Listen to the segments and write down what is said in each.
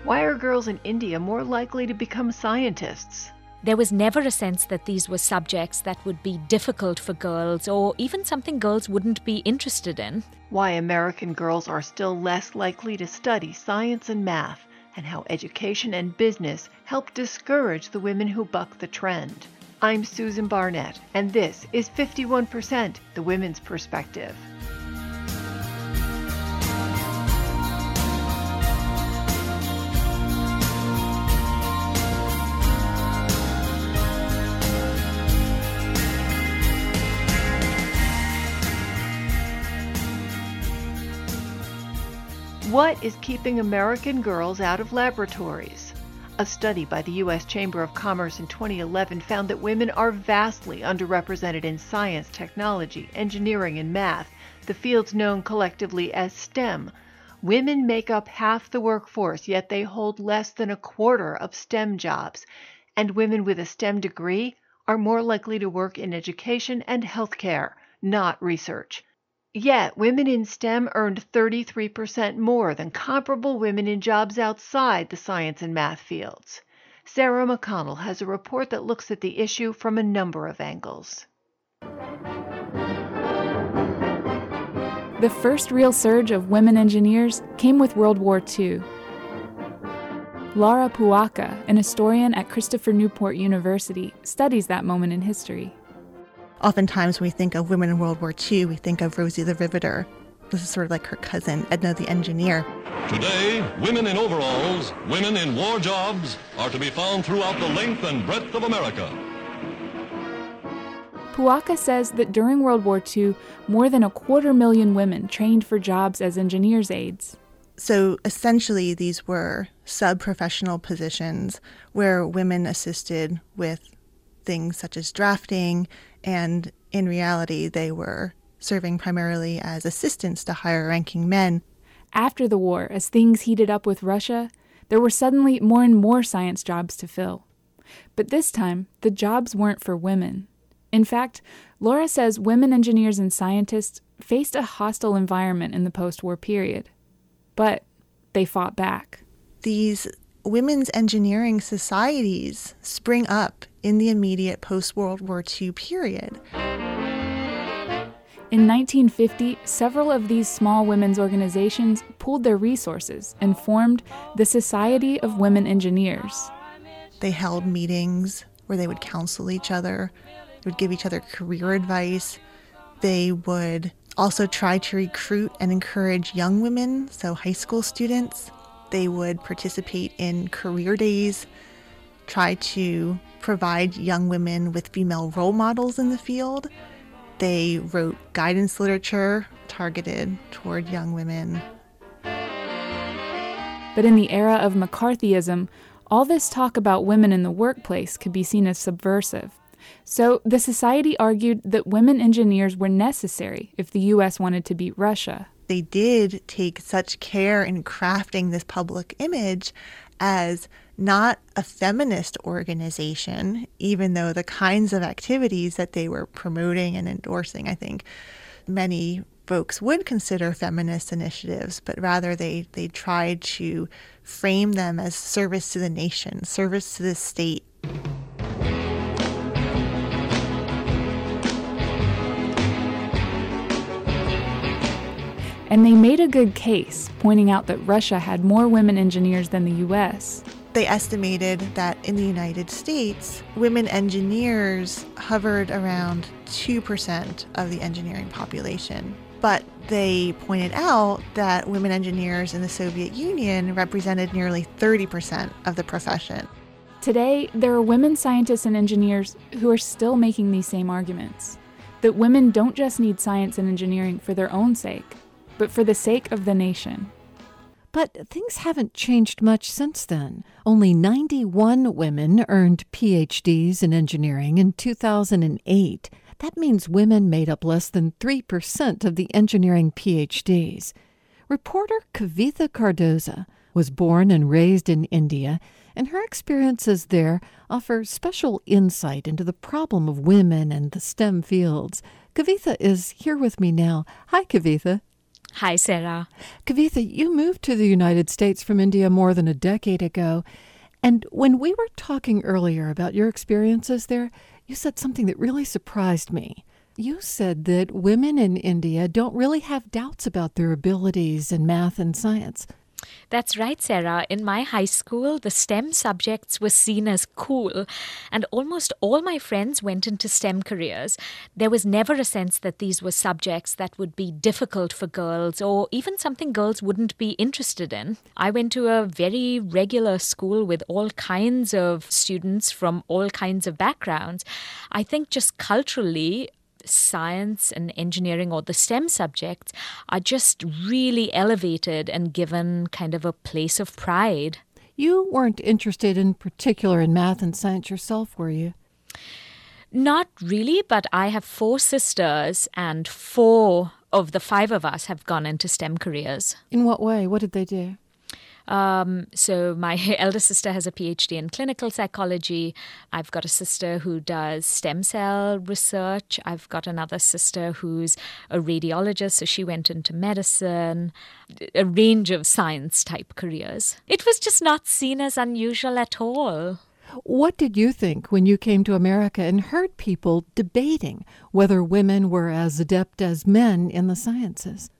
Why are girls in India more likely to become scientists? There was never a sense that these were subjects that would be difficult for girls or even something girls wouldn't be interested in. Why American girls are still less likely to study science and math, and how education and business help discourage the women who buck the trend. I'm Susan Barnett, and this is 51%, the Women's Perspective. What is keeping American girls out of laboratories? A study by the U.S. Chamber of Commerce in 2011 found that women are vastly underrepresented in science, technology, engineering, and math, the fields known collectively as STEM. Women make up half the workforce, yet they hold less than a quarter of STEM jobs. And women with a STEM degree are more likely to work in education and healthcare, not research. Yet, women in STEM earned 33% more than comparable women in jobs outside the science and math fields. Sarah McConnell has a report that looks at the issue from a number of angles. The first real surge of women engineers came with World War II. Laura Puaka, an historian at Christopher Newport University, studies that moment in history. Oftentimes when we think of women in World War II, we think of Rosie the Riveter. This is sort of like her cousin, Edna the Engineer. Today, women in overalls, women in war jobs, are to be found throughout the length and breadth of America. Puaka says that during World War II, more than 250,000 women trained for jobs as engineers' aides. So essentially, these were sub-professional positions where women assisted with things such as drafting, and in reality, they were serving primarily as assistants to higher-ranking men. After the war, as things heated up with Russia, there were suddenly more and more science jobs to fill. But this time, the jobs weren't for women. In fact, Laura says women engineers and scientists faced a hostile environment in the post-war period. But they fought back. These women's engineering societies spring up in the immediate post-World War II period. In 1950, several of these small women's organizations pooled their resources and formed the Society of Women Engineers. They held meetings where they would counsel each other, they would give each other career advice. They would also try to recruit and encourage young women, so high school students. They would participate in career days, try to provide young women with female role models in the field. They wrote guidance literature targeted toward young women. But in the era of McCarthyism, all this talk about women in the workplace could be seen as subversive. So the society argued that women engineers were necessary if the U.S. wanted to beat Russia. They did take such care in crafting this public image as not a feminist organization, even though the kinds of activities that they were promoting and endorsing, I think many folks would consider feminist initiatives, but rather they tried to frame them as service to the nation, service to the state. And they made a good case, pointing out that Russia had more women engineers than the U.S. They estimated that in the United States, women engineers hovered around 2% of the engineering population. But they pointed out that women engineers in the Soviet Union represented nearly 30% of the profession. Today, there are women scientists and engineers who are still making these same arguments, that women don't just need science and engineering for their own sake, but for the sake of the nation. But things haven't changed much since then. Only 91 women earned PhDs in engineering in 2008. That means women made up less than 3% of the engineering PhDs. Reporter Kavitha Cardoza was born and raised in India, and her experiences there offer special insight into the problem of women and the STEM fields. Kavitha is here with me now. Hi, Kavitha. Hi, Sarah. Kavitha, you moved to the United States from India more than a decade ago. And when we were talking earlier about your experiences there, you said something that really surprised me. You said that women in India don't really have doubts about their abilities in math and science. That's right, Sarah. In my high school, the STEM subjects were seen as cool, and almost all my friends went into STEM careers. There was never a sense that these were subjects that would be difficult for girls or even something girls wouldn't be interested in. I went to a very regular school with all kinds of students from all kinds of backgrounds. I think just culturally, science and engineering, or the STEM subjects, are just really elevated and given kind of a place of pride. You weren't interested in particular in math and science yourself, were you? Not really, but I have 4 sisters, and 4 of the 5 of us have gone into STEM careers. In what way? What did they do? So my elder sister has a PhD in clinical psychology. I've got a sister who does stem cell research. I've got another sister who's a radiologist, so she went into medicine, a range of science type careers. It was just not seen as unusual at all. What did you think when you came to America and heard people debating whether women were as adept as men in the sciences?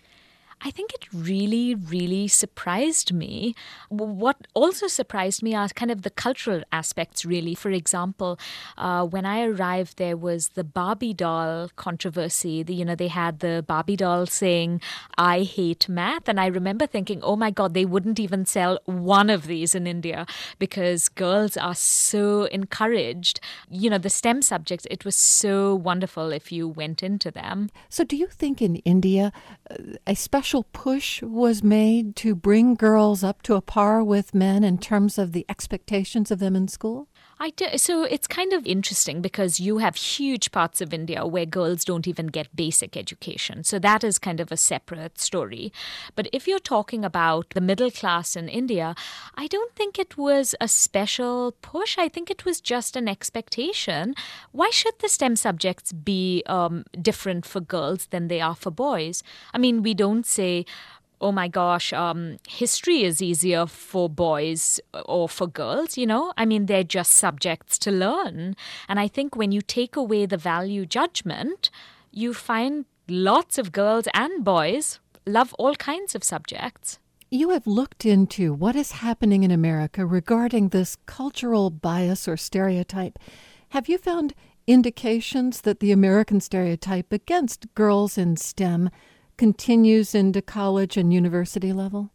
I think it really, really surprised me. What also surprised me are kind of the cultural aspects, really. For example, when I arrived, there was the Barbie doll controversy. They had the Barbie doll saying, "I hate math." And I remember thinking, oh my God, they wouldn't even sell one of these in India because girls are so encouraged. The STEM subjects, it was so wonderful if you went into them. So do you think in India a special push was made to bring girls up to a par with men in terms of the expectations of them in school? I do. So it's kind of interesting because you have huge parts of India where girls don't even get basic education. So that is kind of a separate story. But if you're talking about the middle class in India, I don't think it was a special push. I think it was just an expectation. Why should the STEM subjects be different for girls than they are for boys? I mean, we don't say, oh my gosh, history is easier for boys or for girls, I mean, they're just subjects to learn. And I think when you take away the value judgment, you find lots of girls and boys love all kinds of subjects. You have looked into what is happening in America regarding this cultural bias or stereotype. Have you found indications that the American stereotype against girls in STEM continues into college and university level?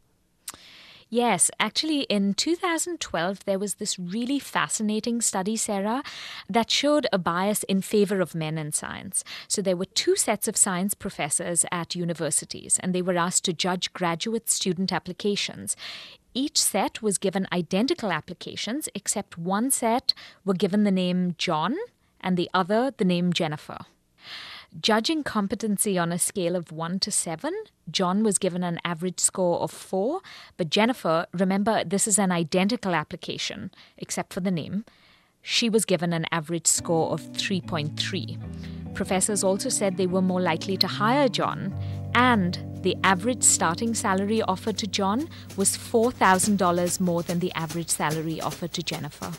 Yes, actually in 2012, there was this really fascinating study, Sarah, that showed a bias in favor of men in science. So there were 2 sets of science professors at universities, and they were asked to judge graduate student applications. Each set was given identical applications, except one set were given the name John and the other the name Jennifer. Judging competency on a scale of 1 to 7, John was given an average score of 4, but Jennifer, remember, this is an identical application, except for the name, she was given an average score of 3.3. Professors also said they were more likely to hire John, and the average starting salary offered to John was $4,000 more than the average salary offered to Jennifer.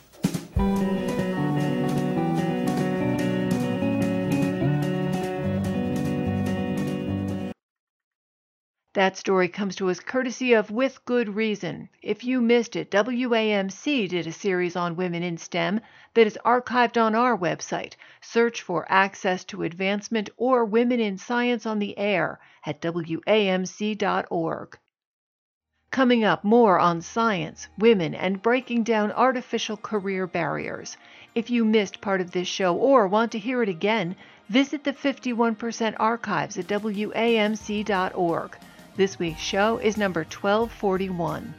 That story comes to us courtesy of With Good Reason. If you missed it, WAMC did a series on women in STEM that is archived on our website. Search for Access to Advancement or Women in Science on the Air at WAMC.org. Coming up, more on science, women, and breaking down artificial career barriers. If you missed part of this show or want to hear it again, visit the 51% archives at WAMC.org. This week's show is number 1241.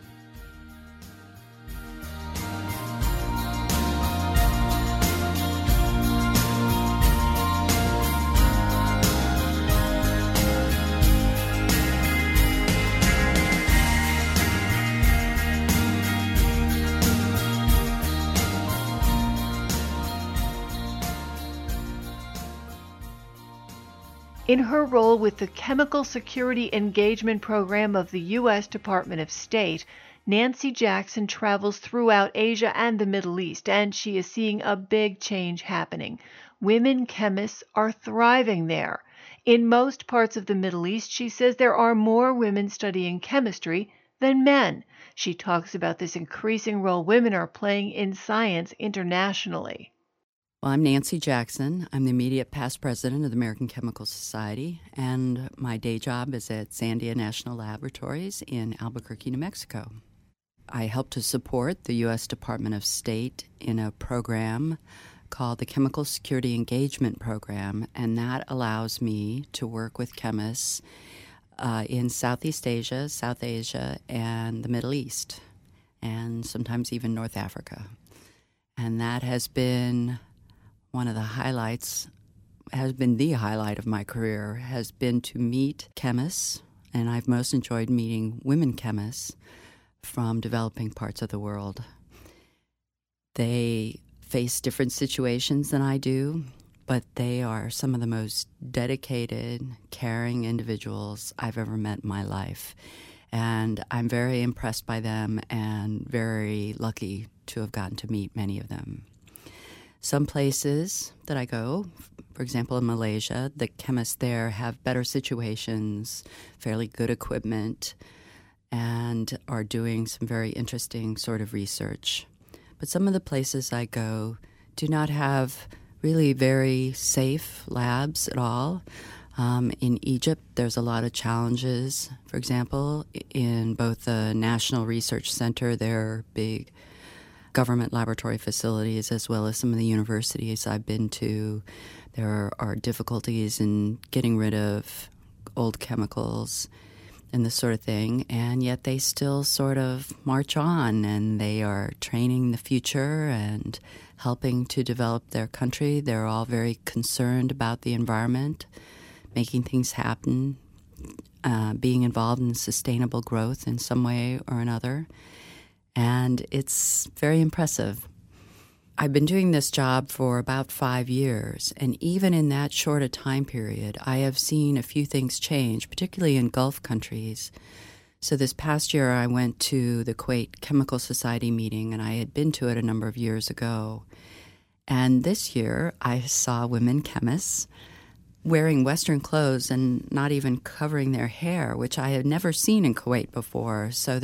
In her role with the Chemical Security Engagement Program of the U.S. Department of State, Nancy Jackson travels throughout Asia and the Middle East, and she is seeing a big change happening. Women chemists are thriving there. In most parts of the Middle East, she says there are more women studying chemistry than men. She talks about this increasing role women are playing in science internationally. Well, I'm Nancy Jackson. I'm the immediate past president of the American Chemical Society, and my day job is at Sandia National Laboratories in Albuquerque, New Mexico. I help to support the U.S. Department of State in a program called the Chemical Security Engagement Program, and that allows me to work with chemists in Southeast Asia, South Asia, and the Middle East, and sometimes even North Africa. And that has been one of the highlights, has been the highlight of my career, has been to meet chemists, and I've most enjoyed meeting women chemists from developing parts of the world. They face different situations than I do, but they are some of the most dedicated, caring individuals I've ever met in my life. And I'm very impressed by them and very lucky to have gotten to meet many of them. Some places that I go, for example, in Malaysia, the chemists there have better situations, fairly good equipment, and are doing some very interesting sort of research. But some of the places I go do not have really very safe labs at all. In Egypt, there's a lot of challenges. For example, in both the National Research Center, their big government laboratory facilities, as well as some of the universities I've been to, there are difficulties in getting rid of old chemicals and this sort of thing, and yet they still sort of march on, and they are training the future and helping to develop their country. They're all very concerned about the environment, making things happen, being involved in sustainable growth in some way or another. And it's very impressive. I've been doing this job for about 5 years, and even in that short a time period, I have seen a few things change, particularly in Gulf countries. So this past year, I went to the Kuwait Chemical Society meeting, and I had been to it a number of years ago. And this year, I saw women chemists wearing Western clothes and not even covering their hair, which I had never seen in Kuwait before. So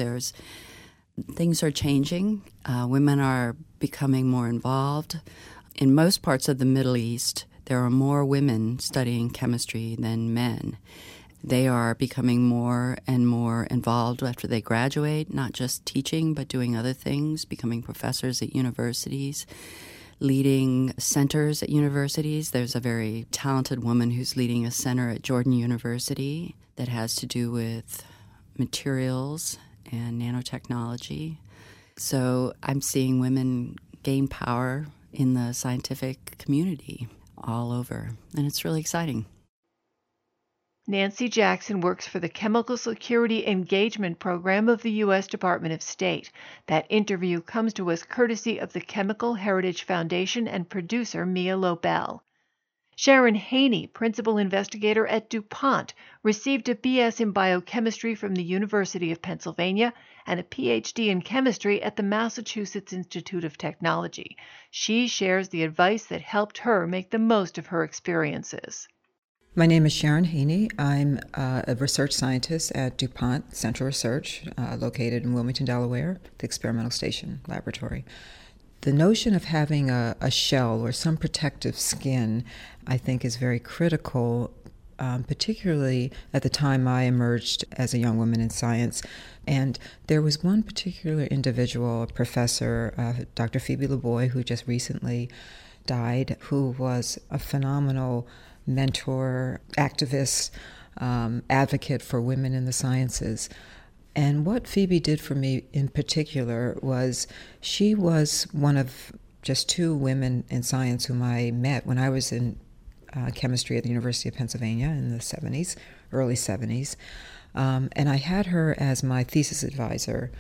things are changing. Women are becoming more involved. In most parts of the Middle East, there are more women studying chemistry than men. They are becoming more and more involved after they graduate, not just teaching, but doing other things, becoming professors at universities, leading centers at universities. There's a very talented woman who's leading a center at Jordan University that has to do with materials and nanotechnology. So I'm seeing women gain power in the scientific community all over, and it's really exciting. Nancy Jackson works for the Chemical Security Engagement Program of the U.S. Department of State. That interview comes to us courtesy of the Chemical Heritage Foundation and producer Mia Lobel. Sharon Haney, principal investigator at DuPont, received a B.S. in biochemistry from the University of Pennsylvania and a Ph.D. in chemistry at the Massachusetts Institute of Technology. She shares the advice that helped her make the most of her experiences. My name is Sharon Haney. I'm a research scientist at DuPont Central Research, located in Wilmington, Delaware, the Experimental Station Laboratory. The notion of having a shell or some protective skin, I think, is very critical, particularly at the time I emerged as a young woman in science. And there was one particular individual, a professor, Dr. Phoebe LeBoy, who just recently died, who was a phenomenal mentor, activist, advocate for women in the sciences. And what Phoebe did for me in particular was she was one of just 2 women in science whom I met when I was in chemistry at the University of Pennsylvania in the 70s, early 70s. And I had her as my thesis advisor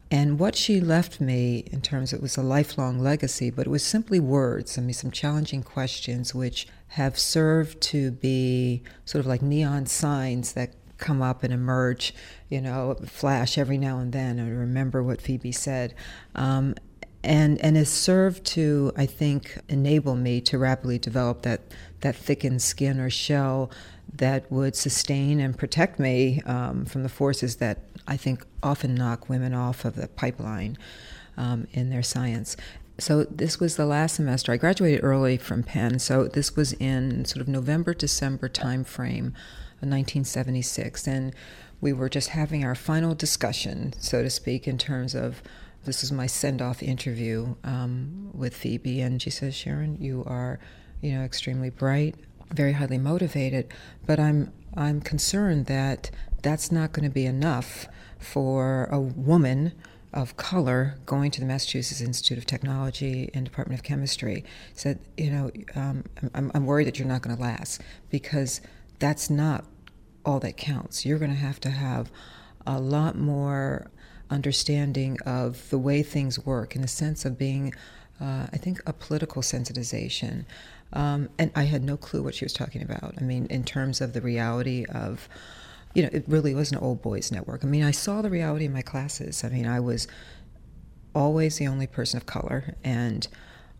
And what she left me in terms of, it was a lifelong legacy, but it was simply words. I mean, some challenging questions which have served to be sort of like neon signs that come up and emerge, flash every now and then. I remember what Phoebe said. And has served to, I think, enable me to rapidly develop that thickened skin or shell that would sustain and protect me from the forces that I think often knock women off of the pipeline in their science. So this was the last semester. I graduated early from Penn, so this was in sort of November, December timeframe of 1976. And we were just having our final discussion, so to speak, in terms of, this was my send-off interview with Phoebe, and she says, Sharon, you are, extremely bright, very highly motivated, but I'm concerned that that's not going to be enough for a woman of color going to the Massachusetts Institute of Technology and Department of Chemistry. Said, I'm worried that you're not going to last, because that's not all that counts. You're going to have a lot more understanding of the way things work, in the sense of being, I think, a political sensitization. And I had no clue what she was talking about. I mean, in terms of the reality of, it really was an old boys network. I mean, I saw the reality in my classes. I mean, I was always the only person of color, and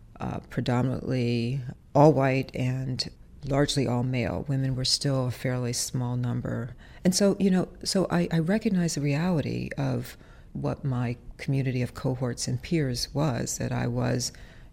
predominantly all white and largely all male. Women were still a fairly small number. And so, so I recognize the reality of what my community of cohorts and peers was, that I was,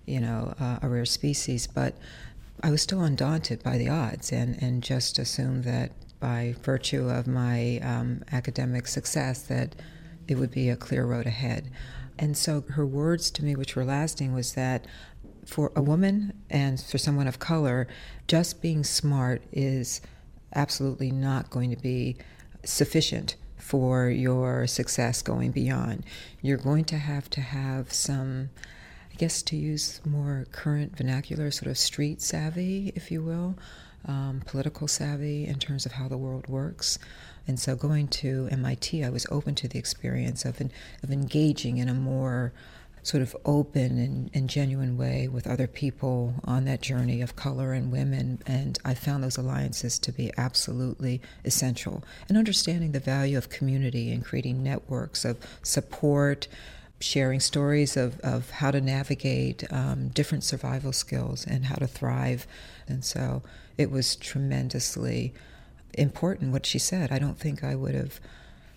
a rare species, but I was still undaunted by the odds and just assumed that by virtue of my academic success that it would be a clear road ahead. And so her words to me, which were lasting, was that for a woman and for someone of color, just being smart is absolutely not going to be sufficient for your success going beyond. You're going to have some, I guess, to use more current vernacular, sort of street savvy, if you will, political savvy in terms of how the world works. And so going to MIT, I was open to the experience of engaging in a more sort of open and genuine way with other people on that journey of color and women. And I found those alliances to be absolutely essential. And understanding the value of community and creating networks of support, sharing stories of how to navigate different survival skills and how to thrive. And so it was tremendously important what she said. I don't think I would have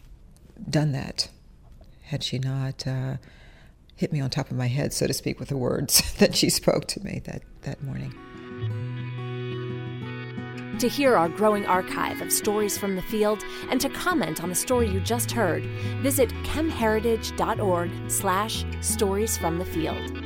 done that had she not hit me on top of my head, so to speak, with the words that she spoke to me that morning. To hear our growing archive of stories from the field and to comment on the story you just heard, visit chemheritage.org/stories from the field.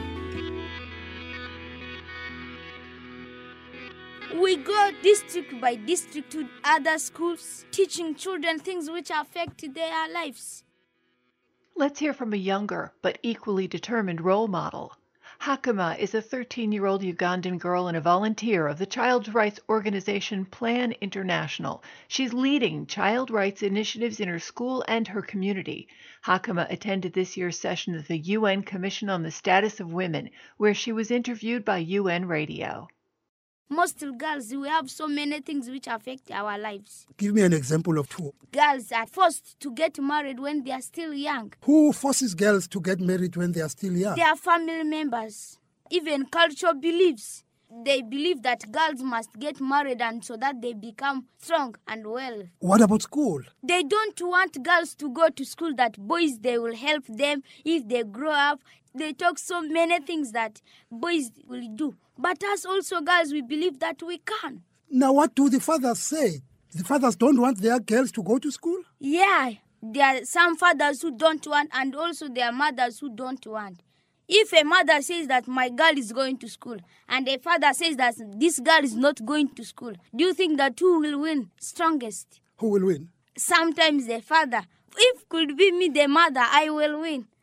We go district by district to other schools, teaching children things which affect their lives. Let's hear from a younger but equally determined role model. Hakima is a 13-year-old Ugandan girl and a volunteer of the child rights organization Plan International. She's leading child rights initiatives in her school and her community. Hakima attended this year's session of the UN Commission on the Status of Women, where she was interviewed by UN Radio. Most girls, we have so many things which affect our lives. Give me an example of two. Girls are forced to get married when they are still young. Who forces girls to get married when they are still young? Their family members. Even cultural beliefs. They believe that girls must get married and so that they become strong and well. What about school? They don't want girls to go to school, that boys, they will help them if they grow up. They talk so many things that boys will do. But us also girls, we believe that we can. Now what do the fathers say? The fathers don't want their girls to go to school? Yeah, there are some fathers who don't want, and also there are mothers who don't want. If a mother says that my girl is going to school and a father says that this girl is not going to school, do you think that who will win strongest? Who will win? Sometimes the father. If could be me, the mother, I will win.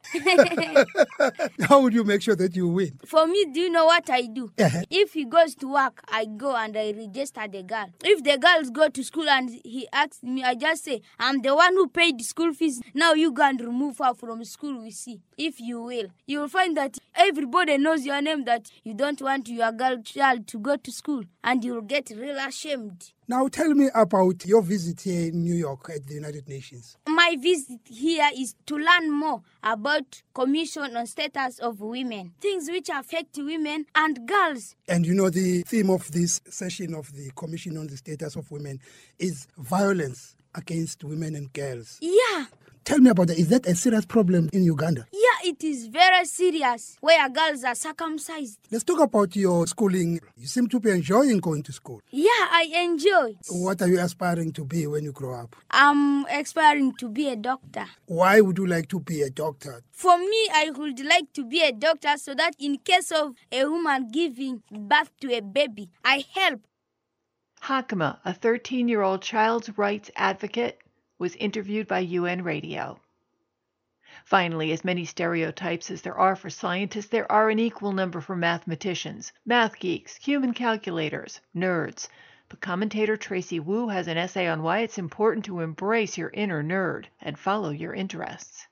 How would you make sure that you win? For me, do you know what I do? If he goes to work, I go and I register the girl. If the girls go to school and he asks me, I just say, I'm the one who paid the school fees. Now you go and remove her from school, we see. If you will, you will find that everybody knows your name, that you don't want your girl child to go to school, and you'll get real ashamed. Now tell me about your visit here in New York at the United Nations. My visit here is to learn more about Commission on Status of Women, things which affect women and girls. And you know, the theme of this session of the Commission on the Status of Women is violence against women and girls. Yeah. Tell me about that. Is that a serious problem in Uganda? Yeah, it is very serious, where girls are circumcised. Let's talk about your schooling. You seem to be enjoying going to school. Yeah, I enjoy. What are you aspiring to be when you grow up? I'm aspiring to be a doctor. Why would you like to be a doctor? For me, I would like to be a doctor so that in case of a woman giving birth to a baby, I help. Hakima, a 13-year-old child's rights advocate, was interviewed by UN Radio. Finally, as many stereotypes as there are for scientists, there are an equal number for mathematicians, math geeks, human calculators, nerds. But commentator Tracy Wu has an essay on why it's important to embrace your inner nerd and follow your interests.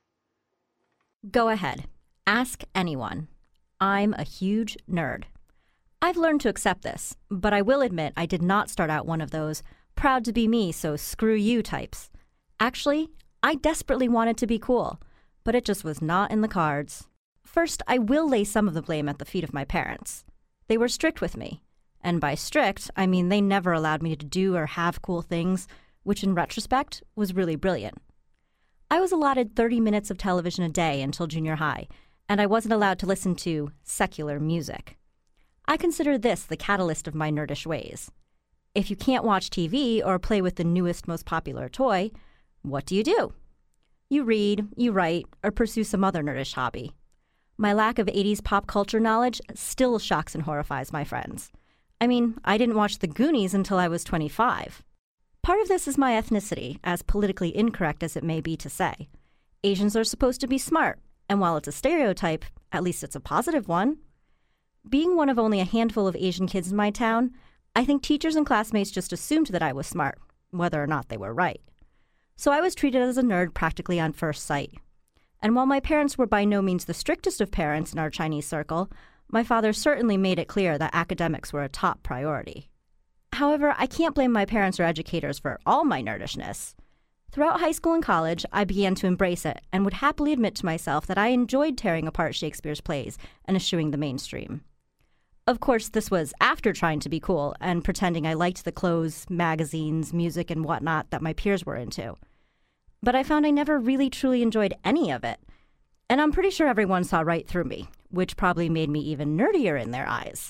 Go ahead. Ask anyone. I'm a huge nerd. I've learned to accept this, but I will admit I did not start out one of those proud to be me, so screw you types. Actually, I desperately wanted to be cool, but it just was not in the cards. First, I will lay some of the blame at the feet of my parents. They were strict with me. And by strict, I mean they never allowed me to do or have cool things, which in retrospect was really brilliant. I was allotted 30 minutes of television a day until junior high, and I wasn't allowed to listen to secular music. I consider this the catalyst of my nerdish ways. If you can't watch TV or play with the newest, most popular toy, what do? You read, you write, or pursue some other nerdish hobby. My lack of 80s pop culture knowledge still shocks and horrifies my friends. I mean, I didn't watch The Goonies until I was 25. Part of this is my ethnicity, as politically incorrect as it may be to say. Asians are supposed to be smart, and while it's a stereotype, at least it's a positive one. Being one of only a handful of Asian kids in my town, I think teachers and classmates just assumed that I was smart, whether or not they were right. So I was treated as a nerd practically on first sight. And while my parents were by no means the strictest of parents in our Chinese circle, my father certainly made it clear that academics were a top priority. However, I can't blame my parents or educators for all my nerdishness. Throughout high school and college, I began to embrace it and would happily admit to myself that I enjoyed tearing apart Shakespeare's plays and eschewing the mainstream. Of course, this was after trying to be cool and pretending I liked the clothes, magazines, music, and whatnot that my peers were into. But I found I never really truly enjoyed any of it. And I'm pretty sure everyone saw right through me, which probably made me even nerdier in their eyes.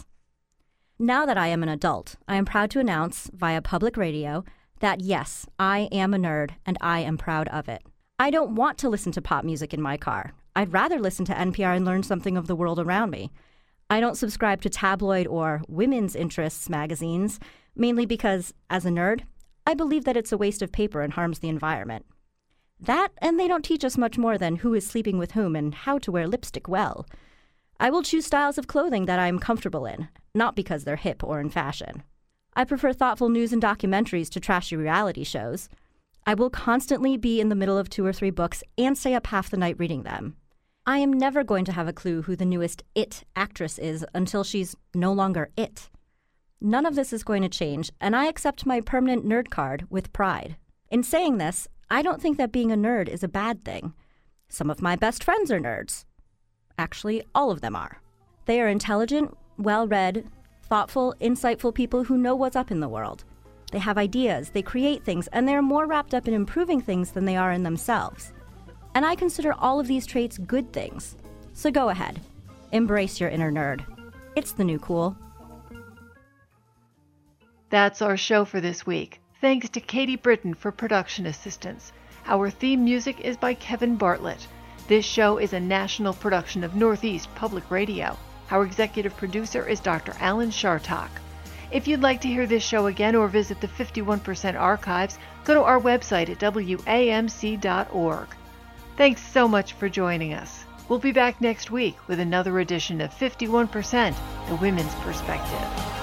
Now that I am an adult, I am proud to announce, via public radio, that yes, I am a nerd, and I am proud of it. I don't want to listen to pop music in my car. I'd rather listen to NPR and learn something of the world around me. I don't subscribe to tabloid or women's interests magazines, mainly because, as a nerd, I believe that it's a waste of paper and harms the environment. That, and they don't teach us much more than who is sleeping with whom and how to wear lipstick well. I will choose styles of clothing that I'm comfortable in, not because they're hip or in fashion. I prefer thoughtful news and documentaries to trashy reality shows. I will constantly be in the middle of 2 or 3 books and stay up half the night reading them. I am never going to have a clue who the newest It actress is until she's no longer It. None of this is going to change, and I accept my permanent nerd card with pride. In saying this, I don't think that being a nerd is a bad thing. Some of my best friends are nerds. Actually, all of them are. They are intelligent, well-read, thoughtful, insightful people who know what's up in the world. They have ideas, they create things, and they're more wrapped up in improving things than they are in themselves. And I consider all of these traits good things. So go ahead. Embrace your inner nerd. It's the new cool. That's our show for this week. Thanks to Katie Britton for production assistance. Our theme music is by Kevin Bartlett. This show is a national production of Northeast Public Radio. Our executive producer is Dr. Alan Shartok. If you'd like to hear this show again or visit the 51% archives, go to our website at wamc.org. Thanks so much for joining us. We'll be back next week with another edition of 51%, The Women's Perspective.